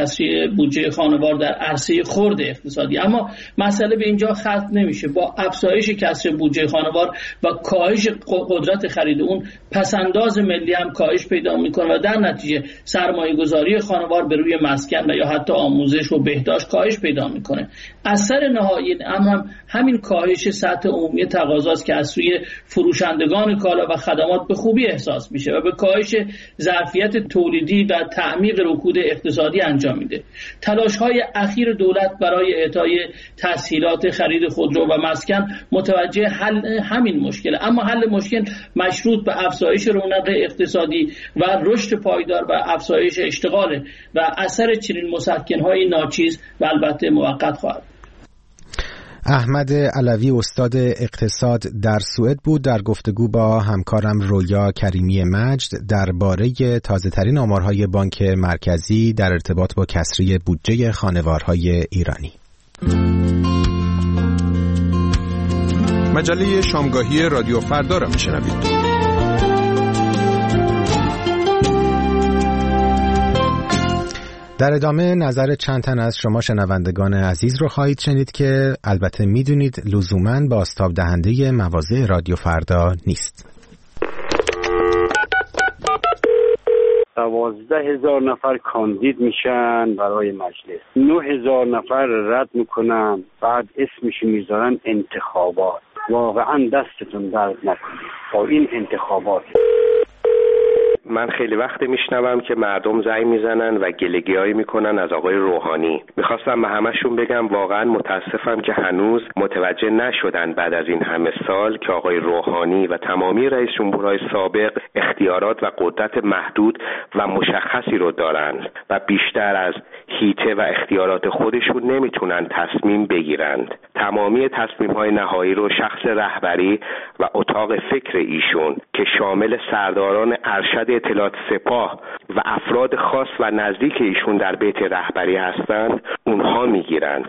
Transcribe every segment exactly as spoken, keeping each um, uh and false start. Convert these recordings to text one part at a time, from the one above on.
کسری بودجه خانوار در عرصه خرد اقتصادی. اما مسئله به اینجا ختم نمیشه. با افزایش کسری بودجه خانوار و کاهش قدرت خرید اون، پسنداز ملی هم کاهش پیدا میکنه و در نتیجه سرمایه گذاری خانوار به روی مسکن و یا حتی آموزش و بهداشت کاهش پیدا میکنه. اثر نهایی هم, هم همین کاهش سطح عمومی تقاضاست که از سوی فروشندگان کالا و خدمات به خوبی احساس میشه و به کاهش ظرفیت تولیدی و تعمیق رکود اقتصادی انجام میده. تلاش‌های اخیر دولت برای اعطای تسهیلات خرید خودرو و مسکن متوجه حل همین مشکل، اما حل مشکل مشروط به افزایش رونق اقتصادی و رشد پایدار و افزایش اشتغال و اثر چنین مسکن‌های ناچیز و البته موقت خواهد. احمد علوی استاد اقتصاد در سوئد بود در گفتگو با همکارم رویا کریمی مجد درباره تازه‌ترین آمارهای بانک مرکزی در ارتباط با کسری بودجه خانوارهای ایرانی. مجله شامگاهی رادیو فردا را میشنوید. در ادامه نظر چند تن از شما شنوندگان عزیز رو خواهید شنید که البته میدونید لزوماً بازتاب دهنده مواضع رادیو فردا نیست. دوازده هزار نفر کاندید میشن برای مجلس، نه هزار نفر رد میکنن، بعد اسمشو میذارن انتخابات. واقعا دستتون درد نکنید با این انتخابات. من خیلی وقت میشنوم که مردم زنگ میزنن و گله‌گیایی میکنن از آقای روحانی. میخواستم به همشون بگم واقعا متاسفم که هنوز متوجه نشدن بعد از این همه سال که آقای روحانی و تمامی رئیس جمهورهای سابق اختیارات و قدرت محدود و مشخصی رو دارن و بیشتر از هیته و اختیارات خودشون نمیتونن تصمیم بگیرند. تمامی تصمیم‌های نهایی رو شخص رهبری و اتاق فکر ایشون که شامل سرداران ارشد اطلاعات سپاه و افراد خاص و نزدیک ایشون در بیت رهبری هستند اونها میگیرند.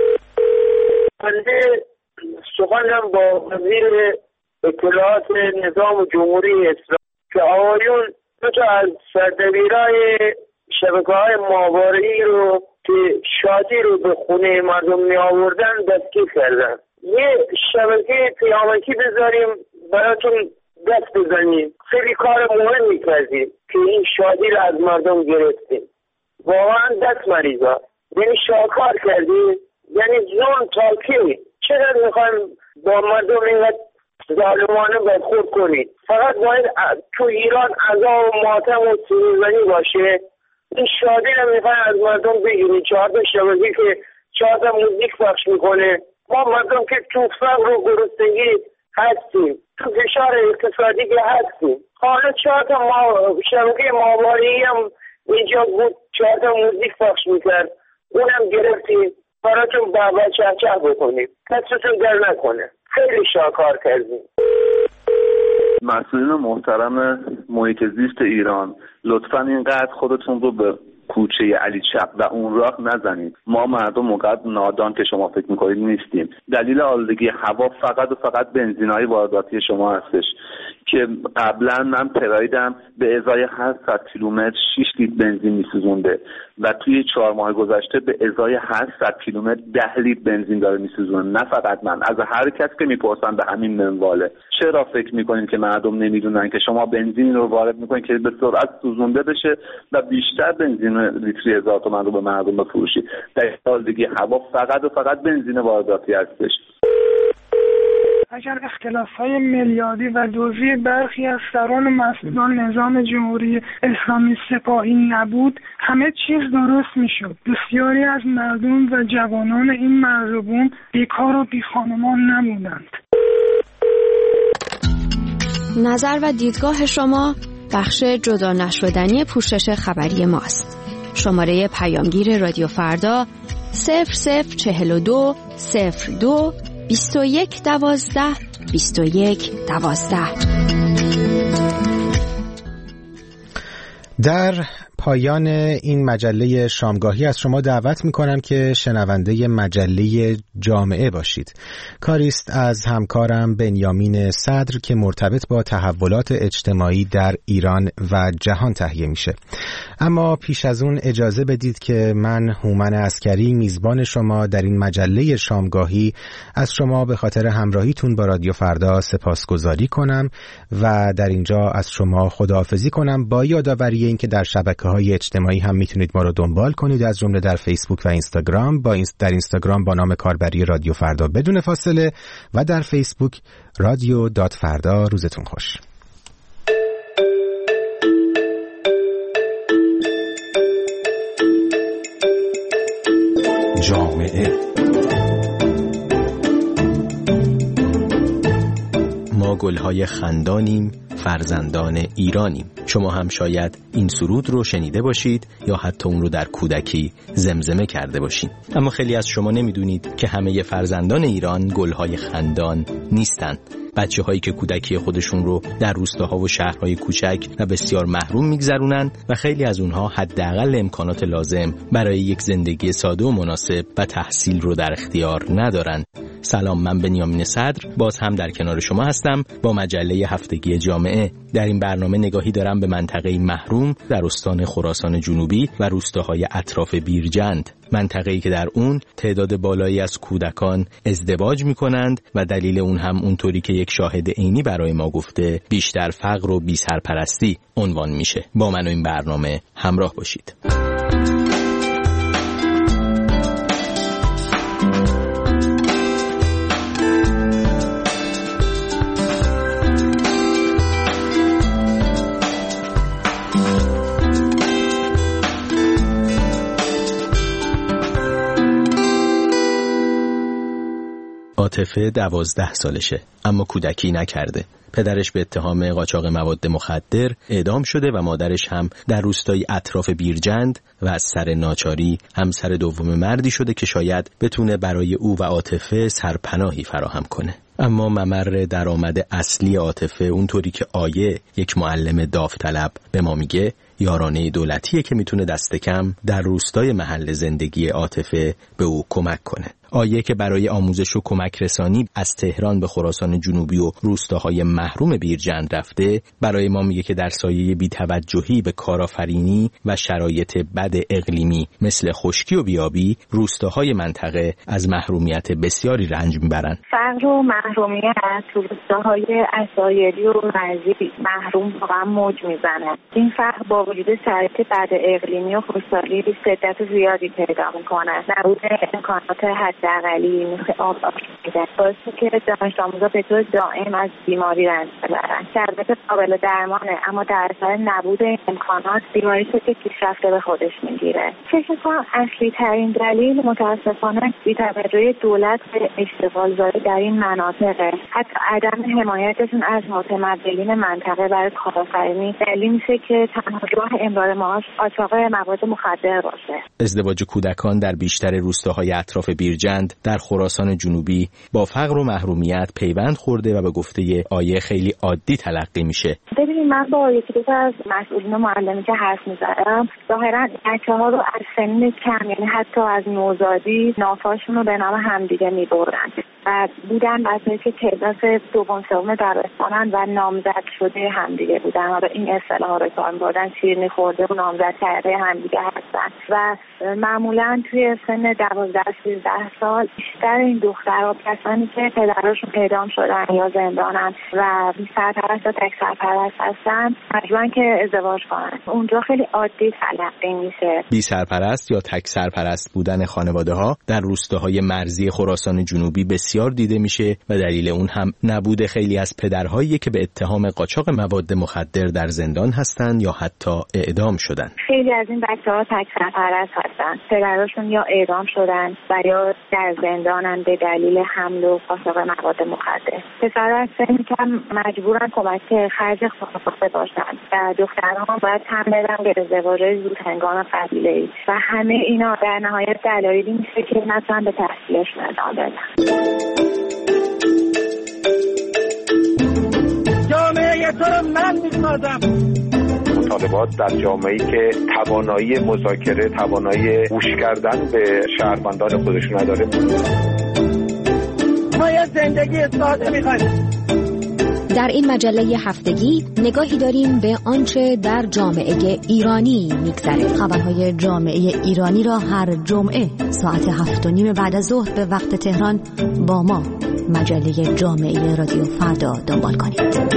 بنده سخنم با وزیر اطلاعات نظام جمهوری اسلامی که آقایون دو تا از سردبیرای شبکه‌های ماهواره‌ای رو که شادی رو به خونه مردم می آوردن دستگیر کردن. یه شبکه پیامکی بذاریم براتون دست بزنیم. خیلی کار مهمی کردیم که این شادی رو از مردم گرفتیم. واقعا دست مریضا، یعنی شاکار کردیم، یعنی ظلم تا کی؟ چرا میخوایم با مردم اینقدر ظالمانه برخورد کنید؟ فقط باید تو ایران عزا و ماتم و سوزنی باشه. این شادی رو میخوایم از مردم بگیریم. چهار تا شبکه که چهار تا موزیک پخش میکنه، ما مردم که تو فقر و گرسنگی هستیم، تو فشار اقتصادی که هستیم. حالا چهار تا ما شبکه ماهواره‌ای هم اینجا بود، چهار تا موزیک پخش میکرد، اونم گرفتیم براتون بابا چه چه بکنیم، دستتون در نکنه. خیلی شاکار کردیم. مسئولین محترم محیط زیست ایران، لطفاً اینقدر خودتون رو به کوچه علی چپ و اون راه نزنید. ما مردم موقع نادان که شما فکر میکنید نیستیم. دلیل آلودگی هوا فقط و فقط بنزین‌های وارداتی شما هستش که قبلا من پرایدم به ازای هشتصد کیلومتر شش لیتر بنزین میسوزونده و توی چهار ماه گذشته به ازای هشتصد کیلومتر ده لیتر بنزین داره میسوزونه. نه فقط من، از هر کس که میپرسن به همین منواله. چرا فکر میکنید که مردم نمیدونن که شما بنزین رو وارد میکنید که به سرعت سوزونده بشه و بیشتر بنزین لیتری هزار تومان رو به مردم بفروشید؟ در آلودگی هوا فقط و فقط بنزین وارداتی هستش. اگر اختلاف‌های میلیاردی و دزدی برخی از سران و مسئولان نظام جمهوری اسلامی سپاهی نبود، همه چیز درست میشد. بسیاری از مردم و جوانان این مرزبون بیکار و بیخانمان نموندند. نظر و دیدگاه شما بخش جدا نشدنی پوشش خبری ماست. شماره پیامگیر رادیو فردا صفر صفر چهل و دو صفر دو بیست و یک دوازده بیست و یک دوازده. در پایان این مجله شامگاهی از شما دعوت میکنم که شنونده مجله جامعه باشید. کاریست از همکارم بنیامین صدر که مرتبط با تحولات اجتماعی در ایران و جهان تهیه میشه. اما پیش از اون اجازه بدید که من هومن عسکری میزبان شما در این مجله شامگاهی از شما به خاطر همراهیتون با رادیو فردا سپاسگزاری کنم و در اینجا از شما خداحافظی کنم با یادآوری این که در شبکه‌های اجتماعی هم میتونید ما رو دنبال کنید، از جمله در فیسبوک و اینستاگرام. با اینست... در اینستاگرام با نام کاربری رادیو فردا بدون فاصله و در فیسبوک رادیو دات فردا. روزتون خوش. جامعه ما گلهای خندانیم، فرزندان ایرانیم. شما هم شاید این سرود رو شنیده باشید یا حتی اون رو در کودکی زمزمه کرده باشید. اما خیلی از شما نمیدونید که همه فرزندان ایران گلهای خندان نیستند. بچه هایی که کودکی خودشون رو در روستاها و شهرهای کوچک و بسیار محروم میگذرونن و خیلی از اونها حداقل امکانات لازم برای یک زندگی ساده و مناسب و تحصیل رو در اختیار ندارن. سلام، من بنیامین صدر باز هم در کنار شما هستم با مجله هفتگی جامعه. در این برنامه نگاهی دارم به منطقه محروم در استان خراسان جنوبی و روستاهای اطراف بیرجند، منطقه‌ای که در اون تعداد بالایی از کودکان ازدواج می‌کنند و دلیل اون هم اونطوری که یک شاهد عینی برای ما گفته بیشتر فقر و بی‌سرپرستی عنوان میشه. با من و این برنامه همراه باشید. عاطفه دوازده سالشه اما کودکی نکرده. پدرش به اتهام قاچاق مواد مخدر اعدام شده و مادرش هم در روستای اطراف بیرجند و از سر ناچاری همسر دوم مردی شده که شاید بتونه برای او و عاطفه سرپناهی فراهم کنه. اما ممر درآمد اصلی عاطفه اونطوری که آیه یک معلم داوطلب به ما میگه یارانه دولتیه که میتونه دست کم در روستای محل زندگی عاطفه به او کمک کنه. آیه که برای آموزش و کمک رسانی از تهران به خراسان جنوبی و روستاهای محروم بیرجند رفته، برای ما میگه که در سایه بی‌توجهی به کارآفرینی و شرایط بد اقلیمی مثل خشکی و بیابی روستاهای منطقه از محرومیت بسیاری رنج میبرن. فقر و محرومیت تو روستاهای عصایری و مرزی محروم واقعا موج میزنه. این فقر با وجود شرایط بد اقلیمی و خشکسالی شدت زیادی پیدا میکنه. نبود امکانات حداقلی مثل آب آشامیدن باعث که دانش آموزا به طور دائم از بیماری رنج ببرن. شرایط قابل درمانه اما در اثر نبود امکانات بیماری که پیشرفته به خودش میگیره. فکر می‌کنم اصلی ترین دلیل متاسفانه بی‌توجهی دولت به اشتغال زایی در این مناطقه. حتی عدم حمایتشون از متمدلین منطقه برای کارآفرینی دلیل میشه که تنها راه امرار معاش قاچاق مواد مخدر باشه. ازدواج کودکان در بیشتر روستاهای اطراف بیرجند در خراسان جنوبی با فقر و محرومیت پیوند خورده و به گفته آیه خیلی عادی تلقی میشه. ببینید من با یکی دو تا از مسئولین و معلمی که حرف میزنم ظاهرا بچه‌ها رو از سن کم یعنی حتی از نوزادی نافاشون رو به نام همدیگه میبرن و بودن بچه‌ای که کلاس دوم سوم دبستانن و نامزد شده همدیگه بودن و این اصطلاح رو کار می‌بردن شیرینی خورده و نامزد کرده همدیگه هستن و معمولا توی سن دوازده سیزده سال بیشتر این دخترها کسانی که پدرشون اعدام شدن یا زندانن و بی سرپرست یا تک سرپرست هستن مجبورن که ازدواج کنن. اونجا خیلی عادی تلقی میشه. بی سرپرست یا تک سرپرست بودن خانواده‌ها در روستاهای مرزی خراسان جنوبی بسیار دیده میشه و دلیل اون هم نبود خیلی از پدرهایی که به اتهام قاچاق مواد مخدر در زندان هستن یا حتی اعدام شدن. خیلی از این بچه‌ها تک سرپرست هستن. پدرشون یا اعدام شدن و یا در زندانن به دلیل حمل و قاچاق مواد مخدر. پسرها هستن که مجبورن کمک خرج خانواده باشن و دخترها باید هم بدن به ازدواج زود هنگام قبیله‌ای و همه اینا در نهایت دلایلی میشه که مثلا به تحصیلشون ادامه بدن. جامعه تو رو من میسازم، مطالبات در جامعه‌ای که توانایی مذاکره، توانایی گوش کردن به شهروندان خودشون نداره. ما یه زندگی ساده می‌خوایم. در این مجله هفتگی نگاهی داریم به آنچه در جامعه ایرانی میگذره. خبرهای جامعه ایرانی را هر جمعه ساعت هفت و نیم بعد از ظهر به وقت تهران با ما مجله جامعه رادیو فردا دنبال کنید.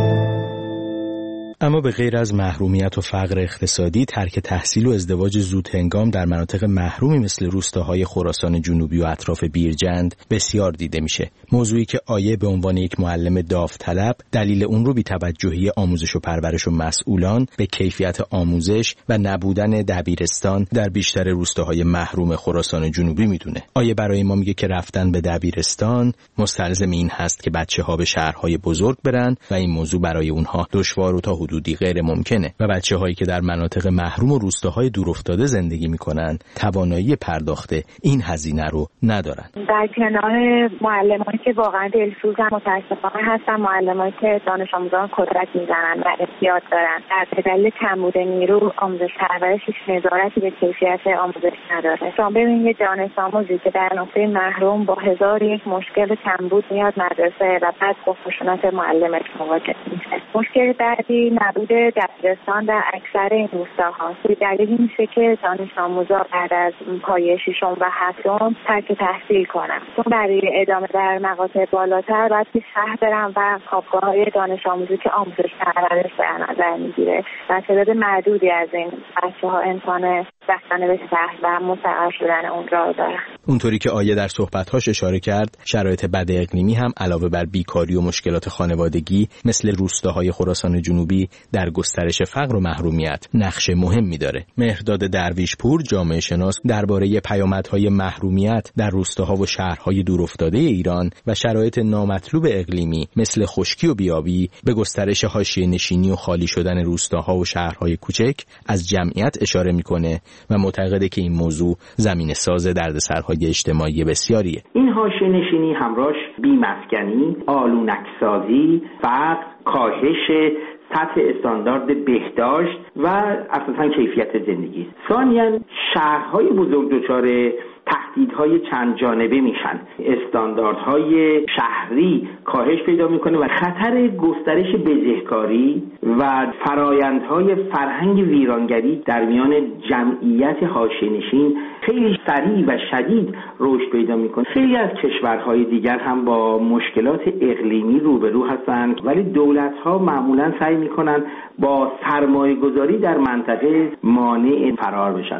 اما به غیر از محرومیت و فقر اقتصادی، ترک تحصیل و ازدواج زود هنگام در مناطق محرومی مثل روستاهای خراسان جنوبی و اطراف بیرجند بسیار دیده میشه. موضوعی که آیه به عنوان یک معلم داوطلب دلیل اون رو بی‌توجهی آموزش و پرورش و مسئولان به کیفیت آموزش و نبودن دبیرستان در بیشتر روستاهای محروم خراسان جنوبی میدونه. آیه برای ما میگه که رفتن به دبیرستان مستلزم این هست که بچه‌ها به شهرهای بزرگ برن و این موضوع برای اونها دشوار و تا حدودی غیر ممکنه و بچه‌هایی که در مناطق محروم و روستاهای دورافتاده زندگی میکنن توانایی پرداخت این هزینه رو ندارن. در کنار معلمانی که واقعا دلسوزن متاسفانه هستن معلمانی که دانش آموزان کدرت میزنن و احتیاط دارن. در دلیل کمبود نیرو آموزش پرورش هیچ نظارتی به کیفیت آموزش نداره. شما ببینید یه دانش آموزی که در نقطه محروم با هزار یک مشکل کمبود میاد مدرسه و بعد با خشونت معلمش مواجه میشه. مشکل بعدی نبود دبیرستان در اکثر این روستاهاست. دلیل این میشه که دانش آموزا بعد از پایه ششم و هفتم ترک تحصیل کنن. چون برای ادامه در مقاطع بالاتر باید به شهر برن و خوابگاه‌های دانش آموزی که آموزش پرورش در نظر میگیره و تعداد معدودی از این بچه‌ها امکان رفتن به شهر و مستقر شدن اون را دارن. اونطوری که آیه در صحبت‌هاش اشاره کرد، شرایط بد اقلیمی هم علاوه بر بیکاری و مشکلات خانوادگی مثل روستاهای خراسان جنوبی در گسترش فقر و محرومیت نقش مهمی داره. مهرداد درویشپور جامعه شناس درباره پیامدهای محرومیت در روستاها و شهرهای دورافتاده ایران و شرایط نامطلوب اقلیمی مثل خشکی و بیابی به گسترش حاشیه نشینی و خالی شدن روستاها و شهرهای کوچک از جمعیت اشاره میکنه و معتقده که این موضوع زمینه ساز دردسرهای اجتماعی بسیاریه. این حاشیه نشینی همراهش بی‌مسکنی، آلونک‌سازی، فقر، کاهش سطح استاندارد بهداشت و اساساً کیفیت زندگی. ثانیاً شهرهای بزرگ دچار تهدیدهای چند جانبه میشن. استانداردهای شهری کاهش پیدا میکنه و خطر گسترش بزهکاری و فرایندهای فرهنگ ویرانگری در میان جمعیت حاشیه‌نشین خیلی سریع و شدید رشد پیدا میکنه. خیلی از کشورهای دیگر هم با مشکلات اقلیمی روبرو هستند ولی دولت‌ها معمولاً سعی میکنن با سرمایه‌گذاری در منطقه مانع فرار بشن.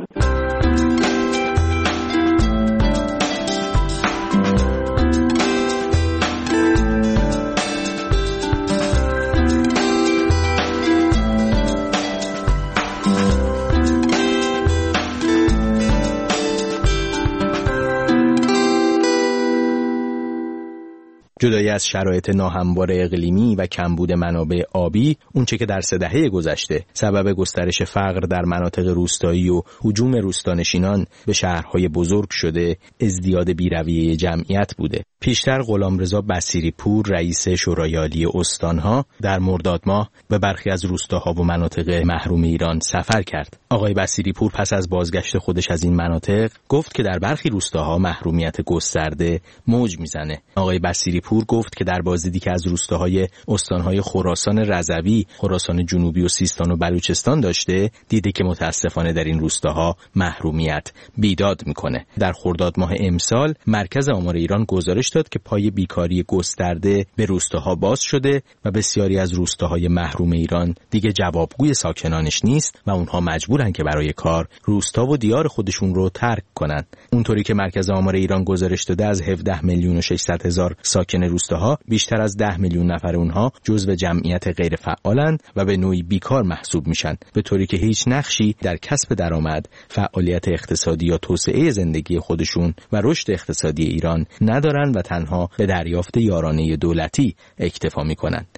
جدای از شرایط ناهموار اقلیمی و کمبود منابع آبی، اونچه که در سه دهه گذشته سبب گسترش فقر در مناطق روستایی و هجوم روستانشینان به شهرهای بزرگ شده، ازدیاد بی‌رویه جمعیت بوده. پیشتر غلامرضا بصیری پور رئیس شورای عالی استانها در مرداد ماه به برخی از روستاها و مناطق محروم ایران سفر کرد. آقای بصیری پور پس از بازگشت خودش از این مناطق گفت که در برخی روستاها محرومیت گسترده موج میزنه. آقای بصیری پور گفت که در بازدیدی که از روستاهای استانهای خراسان رضوی، خراسان جنوبی و سیستان و بلوچستان داشته، دیده که متاسفانه در این روستاها محرومیت بیداد میکنه. در خرداد ماه امسال مرکز آمار ایران گزارش داد که پای بیکاری گسترده به روستاها باز شده و بسیاری از روستاهای محروم ایران دیگه جوابگوی ساکنانش نیست و اونها مجبورن که برای کار روستا و دیار خودشون رو ترک کنن. اونطوری که مرکز آمار ایران گزارش داده از هفده میلیون و ششصد هزار ساکن روستاها بیشتر از ده میلیون نفر اونها جزو جمعیت غیر فعالند و به نوعی بیکار محسوب میشن، به طوری که هیچ نقشی در کسب درآمد، فعالیت اقتصادی یا توسعه زندگی خودشون و رشد اقتصادی ایران ندارن و تنها به دریافت یارانه دولتی اکتفا میکنن.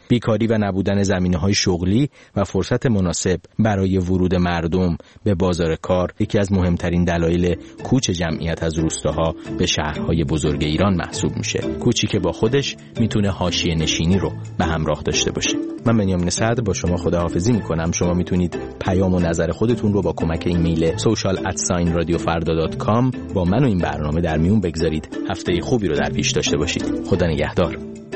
بیکاری و نبودن زمینه‌های شغلی و فرصت مناسب برای ورود مردم به بازار کار یکی از مهمترین دلایل کوچ جمعیت از روستاها به شهرهای بزرگ ایران محسوب میشه. کوچی که با خودش میتونه حاشیه نشینی رو به همراه داشته باشه. من بنیامین صدر با شما خداحافظی میکنم. شما میتونید پیام و نظر خودتون رو با کمک ایمیل social at sign radio farda dot com با من و این برنامه در میون بگذارید. هفته خوبی رو در پیش داشته باشید. خدا نگهدار.